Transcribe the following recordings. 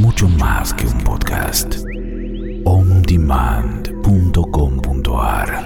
mucho más que un podcast. ondemand.com.ar.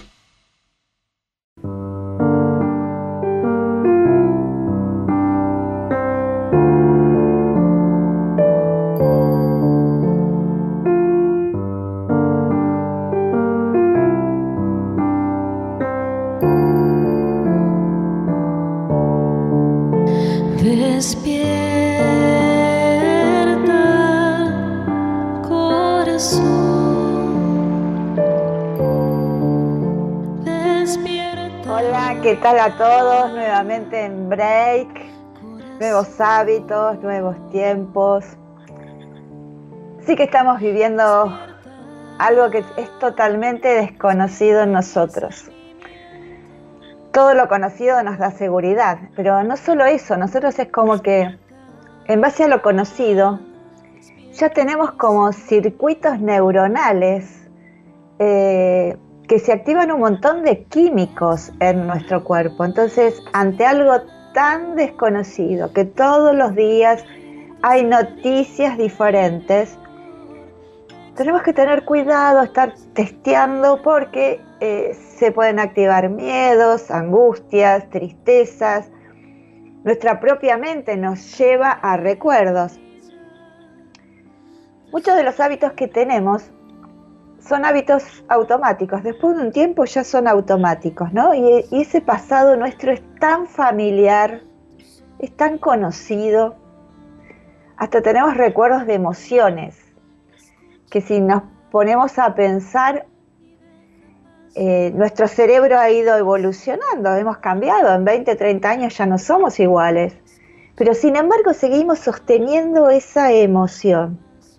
Hola, ¿qué tal a todos? Nuevamente en Break, nuevos hábitos, nuevos tiempos. Sí que estamos viviendo algo que es totalmente desconocido en nosotros. Todo lo conocido nos da seguridad, pero no solo eso, nosotros es como que en base a lo conocido ya tenemos como circuitos neuronales que se activan un montón de químicos en nuestro cuerpo. Entonces, ante algo tan desconocido, que todos los días hay noticias diferentes, tenemos que tener cuidado, estar testeando, porque se pueden activar miedos, angustias, tristezas. Nuestra propia mente nos lleva a recuerdos. Muchos de los hábitos que tenemos son hábitos automáticos, después de un tiempo ya son automáticos, ¿no? Y ese pasado nuestro es tan familiar, es tan conocido, hasta tenemos recuerdos de emociones, que si nos ponemos a pensar, nuestro cerebro ha ido evolucionando, hemos cambiado, en 20, 30 años ya no somos iguales, pero sin embargo seguimos sosteniendo esa emoción.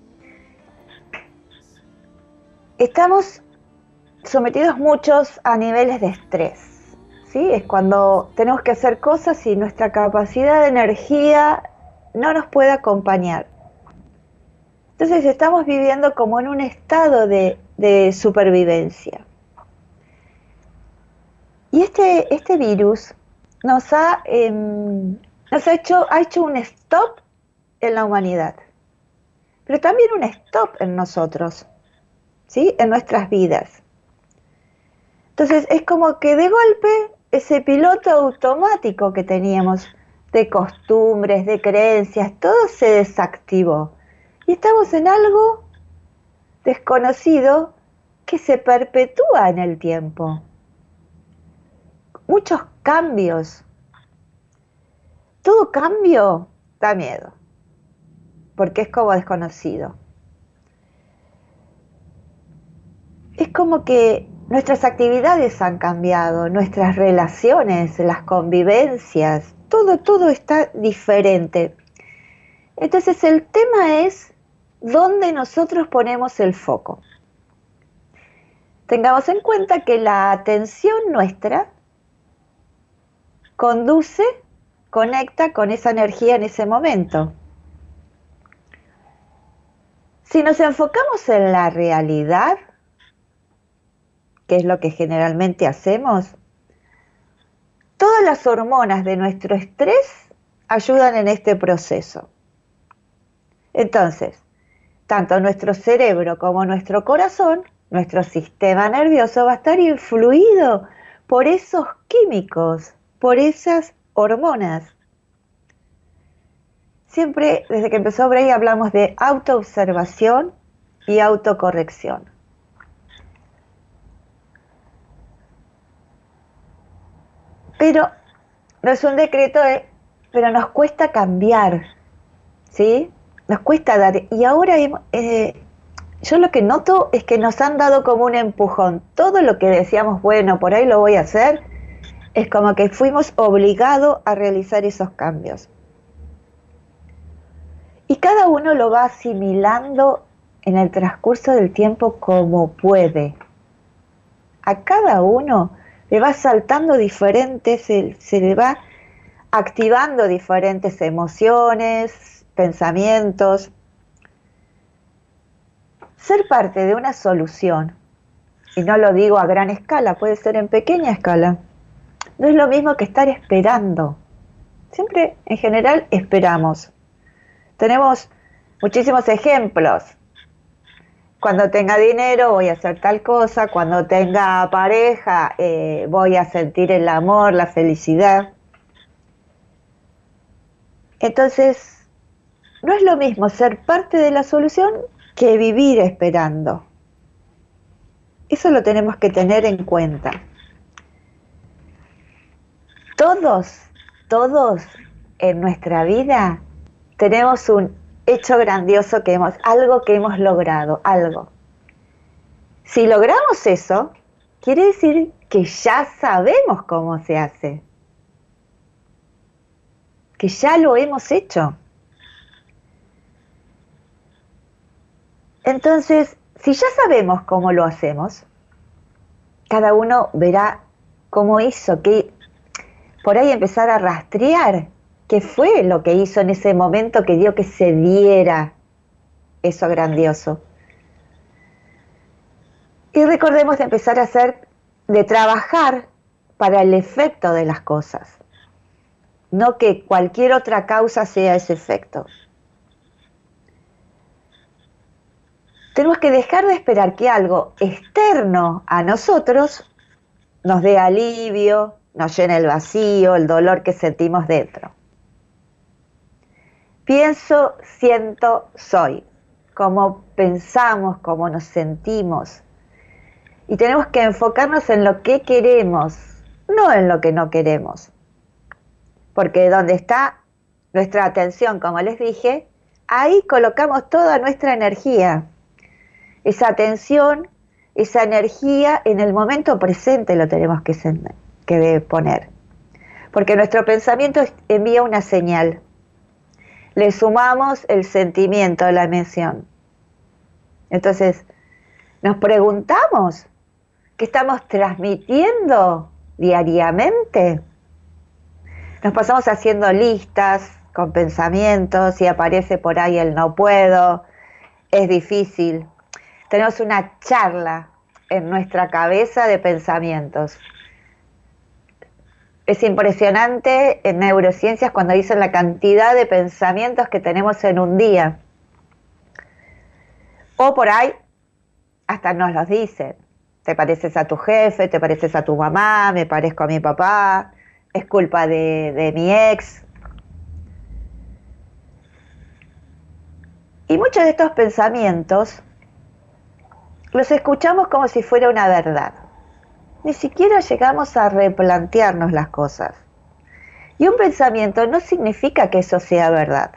Estamos sometidos muchos a niveles de estrés, ¿sí? Es cuando tenemos que hacer cosas y nuestra capacidad de energía no nos puede acompañar. Entonces estamos viviendo como en un estado de supervivencia. Y este virus ha hecho un stop en la humanidad, pero también un stop en nosotros, ¿sí? En nuestras vidas. Entonces es como que de golpe ese piloto automático que teníamos de costumbres, de creencias, todo se desactivó. Y estamos en algo desconocido que se perpetúa en el tiempo. Muchos cambios. Todo cambio da miedo, porque es como desconocido. Es como que nuestras actividades han cambiado, nuestras relaciones, las convivencias, todo está diferente. Entonces el tema es dónde nosotros ponemos el foco. Tengamos en cuenta que la atención nuestra conecta con esa energía en ese momento. Si nos enfocamos en la realidad, que es lo que generalmente hacemos, todas las hormonas de nuestro estrés ayudan en este proceso. Entonces, tanto nuestro cerebro como nuestro corazón, nuestro sistema nervioso va a estar influido por esos químicos, por esas hormonas. Siempre, desde que empezó Bray, hablamos de autoobservación y autocorrección. Pero no es un decreto, pero nos cuesta cambiar, ¿sí? Nos cuesta dar. Y ahora yo lo que noto es que nos han dado como un empujón. Todo lo que decíamos, bueno, por ahí lo voy a hacer, es como que fuimos obligados a realizar esos cambios. Y cada uno lo va asimilando en el transcurso del tiempo como puede. A cada uno le va saltando diferentes, se le va activando diferentes emociones, pensamientos. Ser parte de una solución, y no lo digo a gran escala, puede ser en pequeña escala, no es lo mismo que estar esperando. Siempre, en general, esperamos. muchísimos ejemplos. Cuando tenga dinero voy a hacer tal cosa, cuando tenga pareja voy a sentir el amor, la felicidad. Entonces, no es lo mismo ser parte de la solución que vivir esperando. Eso lo tenemos que tener en cuenta. Todos en nuestra vida tenemos un hecho grandioso algo que hemos logrado, algo. Si logramos eso, quiere decir que ya sabemos cómo se hace, que ya lo hemos hecho. Entonces, si ya sabemos cómo lo hacemos, cada uno verá cómo hizo, que por ahí empezar a rastrear qué fue lo que hizo en ese momento que dio que se diera eso grandioso. Y recordemos de empezar a de trabajar para el efecto de las cosas, no que cualquier otra causa sea ese efecto. Tenemos que dejar de esperar que algo externo a nosotros nos dé alivio, nos llene el vacío, el dolor que sentimos dentro. Pienso, siento, soy. Cómo pensamos, cómo nos sentimos. Y tenemos que enfocarnos en lo que queremos, no en lo que no queremos. Porque donde está nuestra atención, como les dije, ahí colocamos toda nuestra energía. Esa atención, esa energía en el momento presente lo tenemos que poner. Porque nuestro pensamiento envía una señal. Le sumamos el sentimiento, la emoción. Entonces, nos preguntamos, ¿qué estamos transmitiendo diariamente? Nos pasamos haciendo listas con pensamientos y aparece por ahí el no puedo, es difícil. Tenemos una charla en nuestra cabeza de pensamientos. Es impresionante en neurociencias cuando dicen la cantidad de pensamientos que tenemos en un día. O por ahí hasta nos los dicen. Te pareces a tu jefe, te pareces a tu mamá, me parezco a mi papá, es culpa de mi ex. Y muchos de estos pensamientos los escuchamos como si fuera una verdad. Ni siquiera llegamos a replantearnos las cosas. Y un pensamiento no significa que eso sea verdad.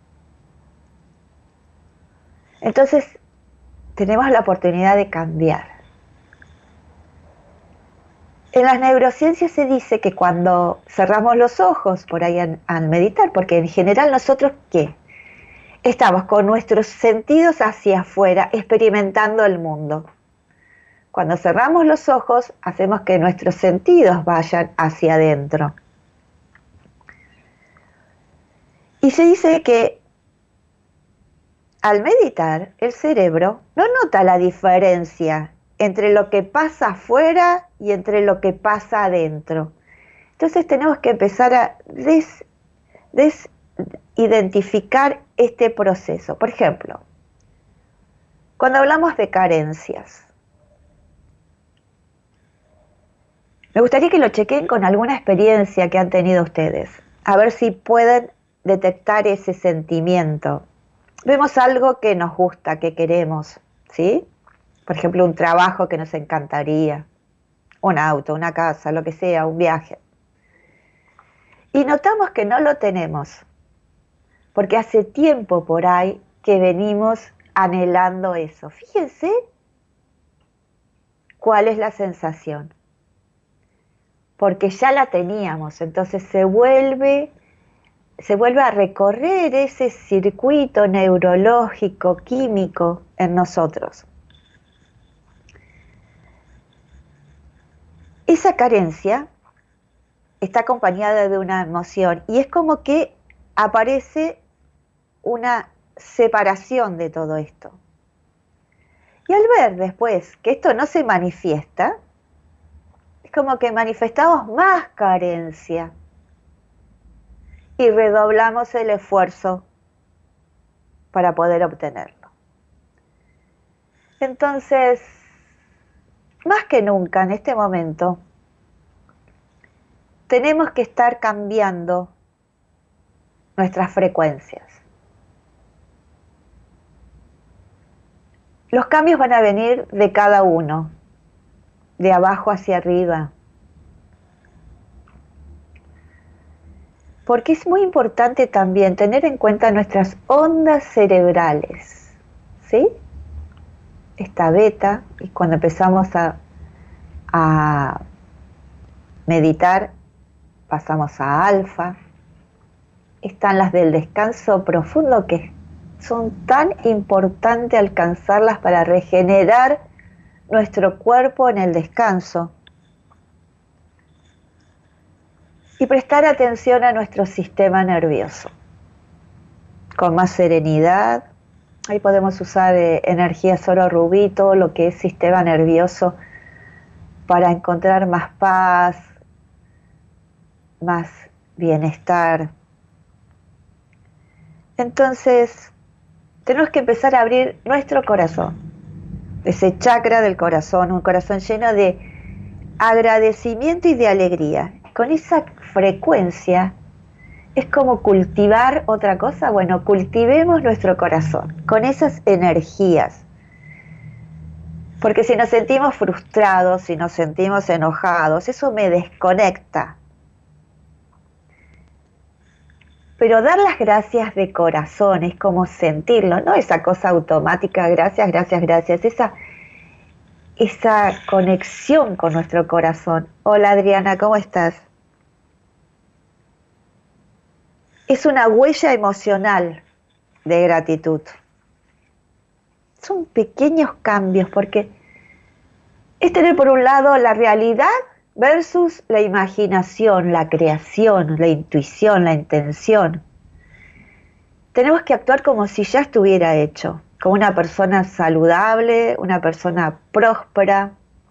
Entonces, tenemos la oportunidad de cambiar. En las neurociencias se dice que cuando cerramos los ojos por ahí al meditar, porque en general nosotros, ¿qué? Estamos con nuestros sentidos hacia afuera, experimentando el mundo. Cuando cerramos los ojos, hacemos que nuestros sentidos vayan hacia adentro. Y se dice que al meditar, el cerebro no nota la diferencia entre lo que pasa afuera y entre lo que pasa adentro. Entonces tenemos que empezar a identificar este proceso. Por ejemplo, cuando hablamos de carencias, me gustaría que lo chequen con alguna experiencia que han tenido ustedes, a ver si pueden detectar ese sentimiento. Vemos algo que nos gusta, que queremos, ¿sí? Por ejemplo, un trabajo que nos encantaría, un auto, una casa, lo que sea, un viaje. Y notamos que no lo tenemos, porque hace tiempo por ahí que venimos anhelando eso. Fíjense cuál es la sensación. Porque ya la teníamos, entonces se vuelve a recorrer ese circuito neurológico, químico en nosotros. Esa carencia está acompañada de una emoción y es como que aparece una separación de todo esto. Y al ver después que esto no se manifiesta, es como que manifestamos más carencia y redoblamos el esfuerzo para poder obtenerlo. Entonces, más que nunca en este momento, tenemos que estar cambiando nuestras frecuencias. Los cambios van a venir de cada uno, de abajo hacia arriba. Porque es muy importante también tener en cuenta nuestras ondas cerebrales, ¿sí? Esta beta, y cuando empezamos a meditar, pasamos a alfa. Están las del descanso profundo, que son tan importantes alcanzarlas para regenerar nuestro cuerpo en el descanso. Y prestar atención a nuestro sistema nervioso, con más serenidad. Ahí podemos usar energías oro rubí, todo lo que es sistema nervioso, para encontrar más paz, más bienestar. Entonces, tenemos que empezar a abrir nuestro corazón, ese chakra del corazón, un corazón lleno de agradecimiento y de alegría. Con esa frecuencia es como cultivar otra cosa. Bueno, cultivemos nuestro corazón con esas energías. Porque si nos sentimos frustrados, si nos sentimos enojados, eso me desconecta. Pero dar las gracias de corazón es como sentirlo, no esa cosa automática, gracias, gracias, gracias, esa conexión con nuestro corazón. Hola Adriana, ¿cómo estás? Es una huella emocional de gratitud. Son pequeños cambios, porque es tener por un lado la realidad versus la imaginación, la creación, la intuición, la intención. Tenemos que actuar como si ya estuviera hecho, como una persona saludable, una persona próspera.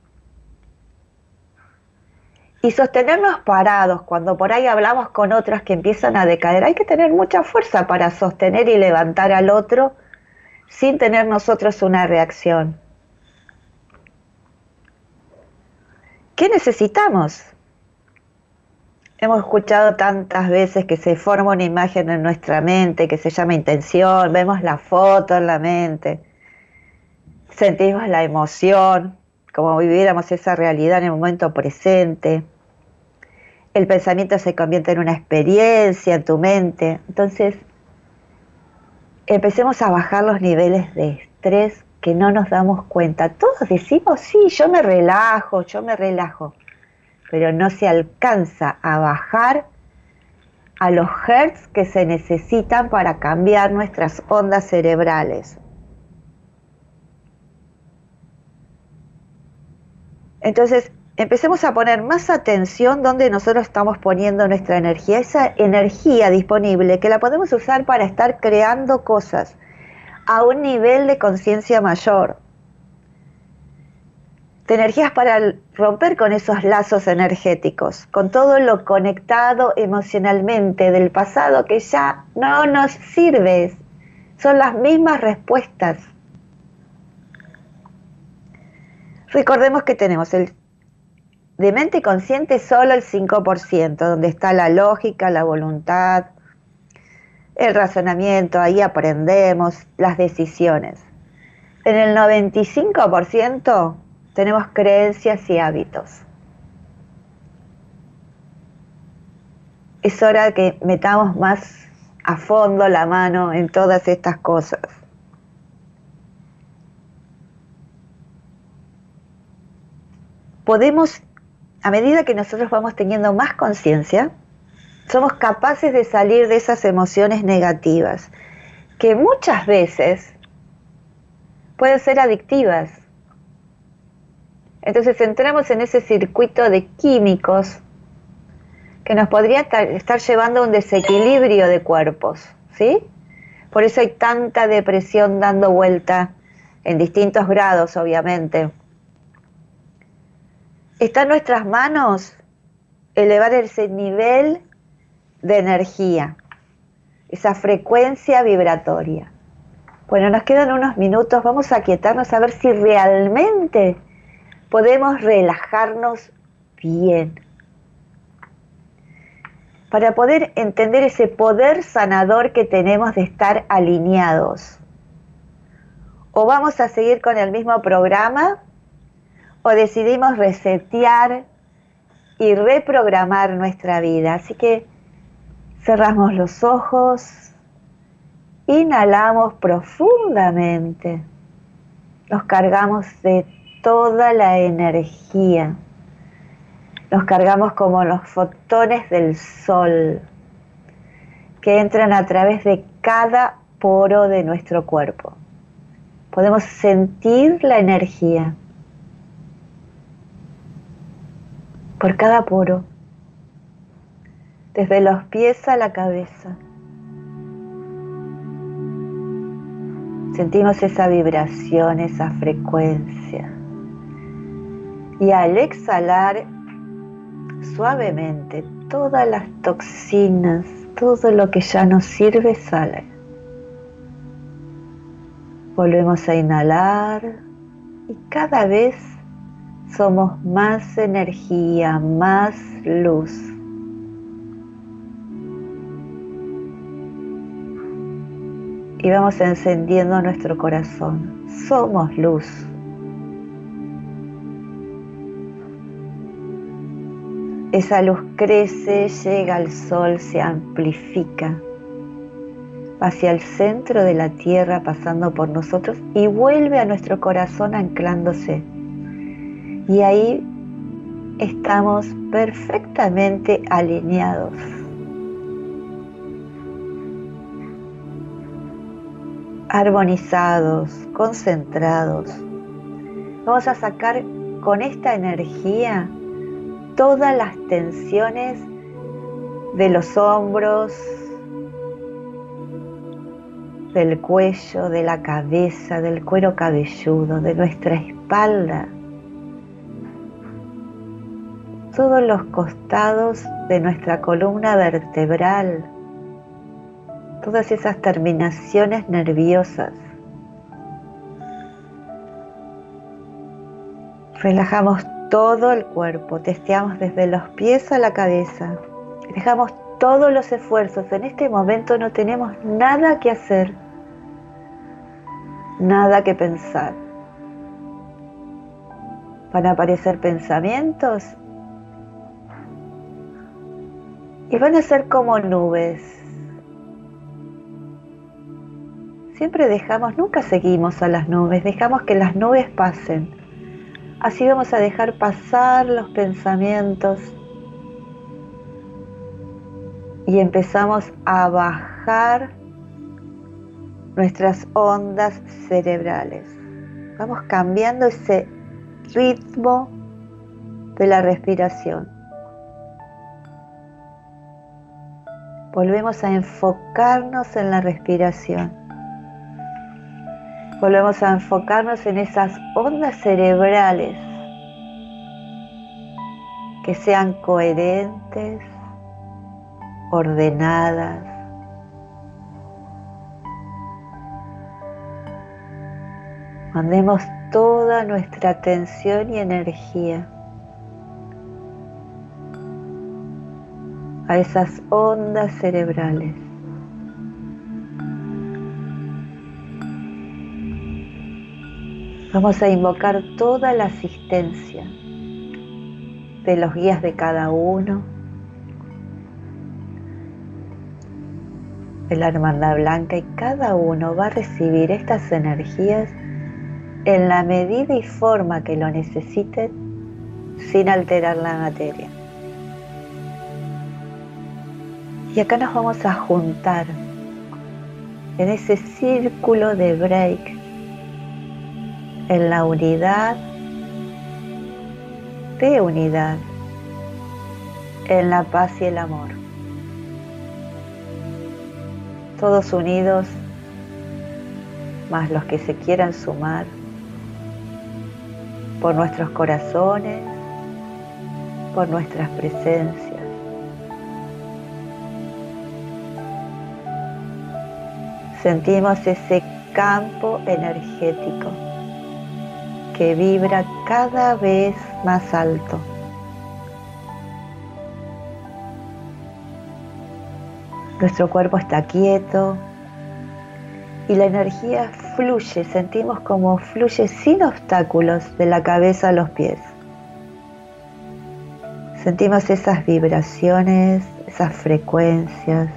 Y sostenernos parados cuando por ahí hablamos con otras que empiezan a decaer. Hay que tener mucha fuerza para sostener y levantar al otro sin tener nosotros una reacción. ¿Qué necesitamos? Hemos escuchado tantas veces que se forma una imagen en nuestra mente que se llama intención, vemos la foto en la mente, sentimos la emoción, como viviéramos esa realidad en el momento presente. El pensamiento se convierte en una experiencia en tu mente. Entonces, empecemos a bajar los niveles de estrés que no nos damos cuenta. Todos decimos, sí, yo me relajo, pero no se alcanza a bajar a los hertz que se necesitan para cambiar nuestras ondas cerebrales. Entonces, empecemos a poner más atención donde nosotros estamos poniendo nuestra energía, esa energía disponible que la podemos usar para estar creando cosas a un nivel de conciencia mayor. De energías para romper con esos lazos energéticos, con todo lo conectado emocionalmente del pasado que ya no nos sirve. Son las mismas respuestas. Recordemos que tenemos de mente consciente solo el 5%, donde está la lógica, la voluntad, el razonamiento, ahí aprendemos las decisiones. En el 95% tenemos creencias y hábitos. Es hora de que metamos más a fondo la mano en todas estas cosas. Podemos, a medida que nosotros vamos teniendo más conciencia, somos capaces de salir de esas emociones negativas, que muchas veces pueden ser adictivas. Entonces entramos en ese circuito de químicos que nos podría estar llevando a un desequilibrio de cuerpos, ¿sí? Por eso hay tanta depresión dando vuelta en distintos grados, obviamente. Está en nuestras manos elevar ese nivel de energía, esa frecuencia vibratoria. Bueno, nos quedan unos minutos, vamos a aquietarnos a ver si realmente podemos relajarnos bien. Para poder entender ese poder sanador que tenemos de estar alineados. O vamos a seguir con el mismo programa, o decidimos resetear y reprogramar nuestra vida. Así que cerramos los ojos, inhalamos profundamente, nos cargamos de toda la energía, nos cargamos como los fotones del sol que entran a través de cada poro de nuestro cuerpo. Podemos sentir la energía por cada poro, desde los pies a la cabeza. Sentimos esa vibración, esa frecuencia. Y al exhalar, suavemente, todas las toxinas, todo lo que ya nos sirve sale. Volvemos a inhalar y cada vez somos más energía, más luz. Y vamos encendiendo nuestro corazón. Somos luz. Esa luz crece, llega al sol, se amplifica, va hacia el centro de la tierra pasando por nosotros y vuelve a nuestro corazón anclándose. Y ahí estamos perfectamente alineados. Armonizados, concentrados. Vamos a sacar con esta energía todas las tensiones de los hombros, del cuello, de la cabeza, del cuero cabelludo, de nuestra espalda, todos los costados de nuestra columna vertebral, todas esas terminaciones nerviosas. Relajamos todo el cuerpo, testeamos desde los pies a la cabeza, dejamos todos los esfuerzos. En este momento no tenemos nada que hacer, nada que pensar. Van a aparecer pensamientos y van a ser como nubes. Siempre dejamos, nunca seguimos a las nubes, dejamos que las nubes pasen. Así vamos a dejar pasar los pensamientos y empezamos a bajar nuestras ondas cerebrales. Vamos cambiando ese ritmo de la respiración. Volvemos a enfocarnos en la respiración. Volvemos a enfocarnos en esas ondas cerebrales que sean coherentes, ordenadas. Mandemos toda nuestra atención y energía a esas ondas cerebrales. Vamos a invocar toda la asistencia de los guías de cada uno, de la Hermandad Blanca, y cada uno va a recibir estas energías en la medida y forma que lo necesiten, sin alterar la materia. Y acá nos vamos a juntar en ese círculo de break, en la unidad de unidad, en la paz y el amor. Todos unidos, más los que se quieran sumar, por nuestros corazones, por nuestras presencias. Sentimos ese campo energético que vibra cada vez más alto. Nuestro cuerpo está quieto y la energía fluye, sentimos como fluye sin obstáculos de la cabeza a los pies. Sentimos esas vibraciones, esas frecuencias.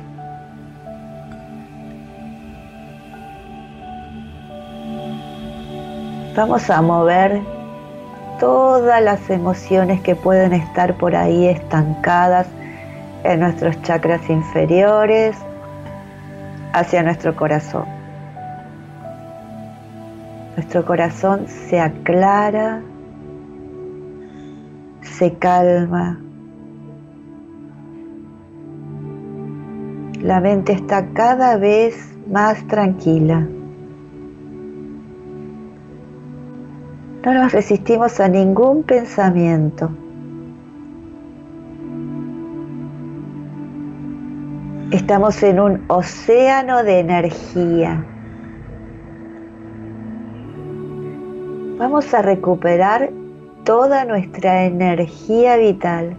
Vamos a mover todas las emociones que pueden estar por ahí estancadas en nuestros chakras inferiores hacia nuestro corazón. Nuestro corazón se aclara, se calma. La mente está cada vez más tranquila. No nos resistimos a ningún pensamiento. Estamos en un océano de energía. Vamos a recuperar toda nuestra energía vital.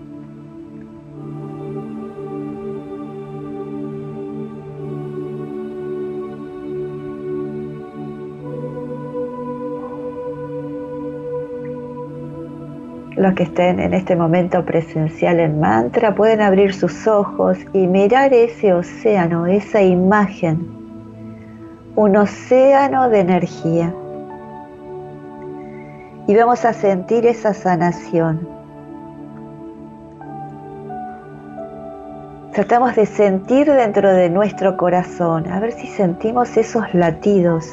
Los que estén en este momento presencial en mantra pueden abrir sus ojos y mirar ese océano, esa imagen, un océano de energía. Y vamos a sentir esa sanación. Tratamos de sentir dentro de nuestro corazón, a ver si sentimos esos latidos.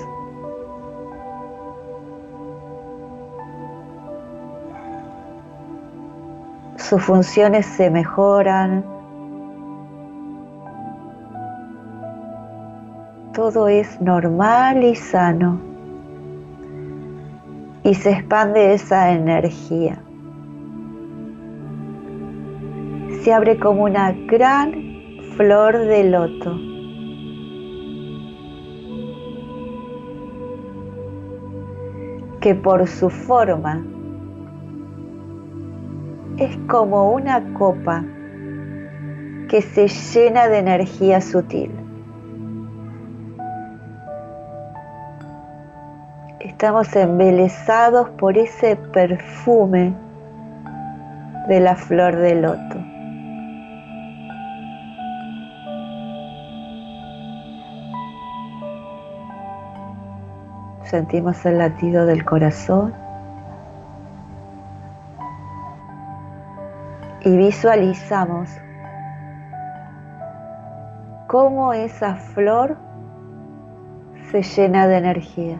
Sus funciones se mejoran. Todo es normal y sano. Y se expande esa energía. Se abre como una gran flor de loto. Que por su forma es como una copa que se llena de energía sutil. Estamos embelesados por ese perfume de la flor de loto. Sentimos el latido del corazón y visualizamos cómo esa flor se llena de energía.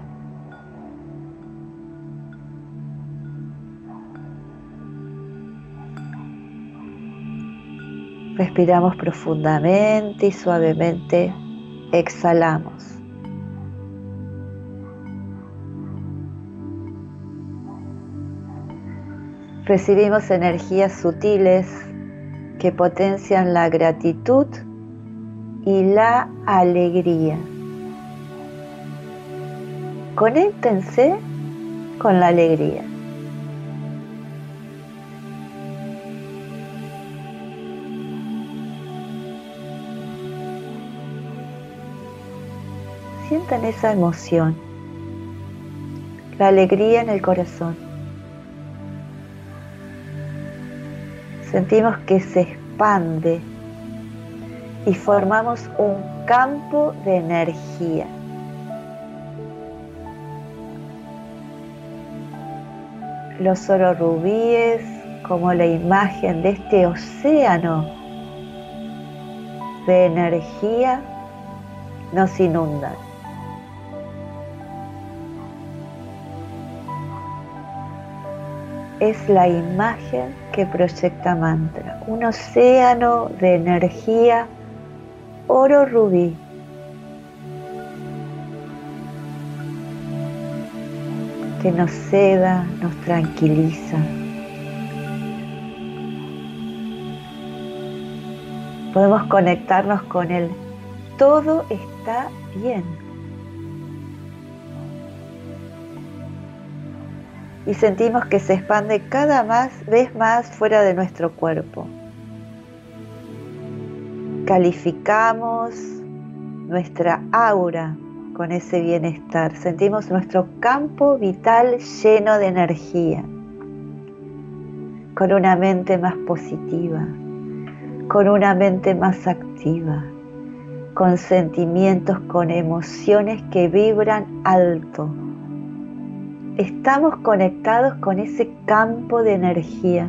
Respiramos profundamente y suavemente exhalamos. Recibimos energías sutiles que potencian la gratitud y la alegría. Conéctense con la alegría. Sientan esa emoción, la alegría en el corazón. Sentimos que se expande y formamos un campo de energía. Los oro rubíes, como la imagen de este océano de energía, nos inundan. Es la imagen que proyecta mantra, un océano de energía oro rubí. Que nos seda, nos tranquiliza. Podemos conectarnos con él. Todo está bien. y sentimos que se expande cada vez más fuera de nuestro cuerpo. Calificamos nuestra aura con ese bienestar. Sentimos nuestro campo vital lleno de energía, con una mente más positiva, con una mente más activa, con sentimientos, con emociones que vibran alto. Estamos conectados con ese campo de energía.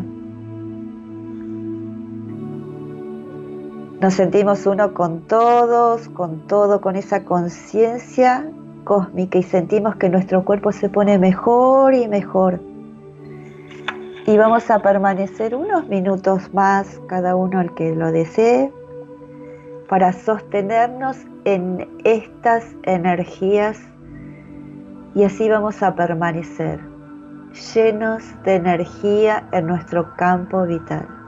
Nos sentimos uno con todos, con todo, con esa conciencia cósmica y sentimos que nuestro cuerpo se pone mejor y mejor. Y vamos a permanecer unos minutos más, cada uno el que lo desee, para sostenernos en estas energías y así vamos a permanecer llenos de energía en nuestro campo vital.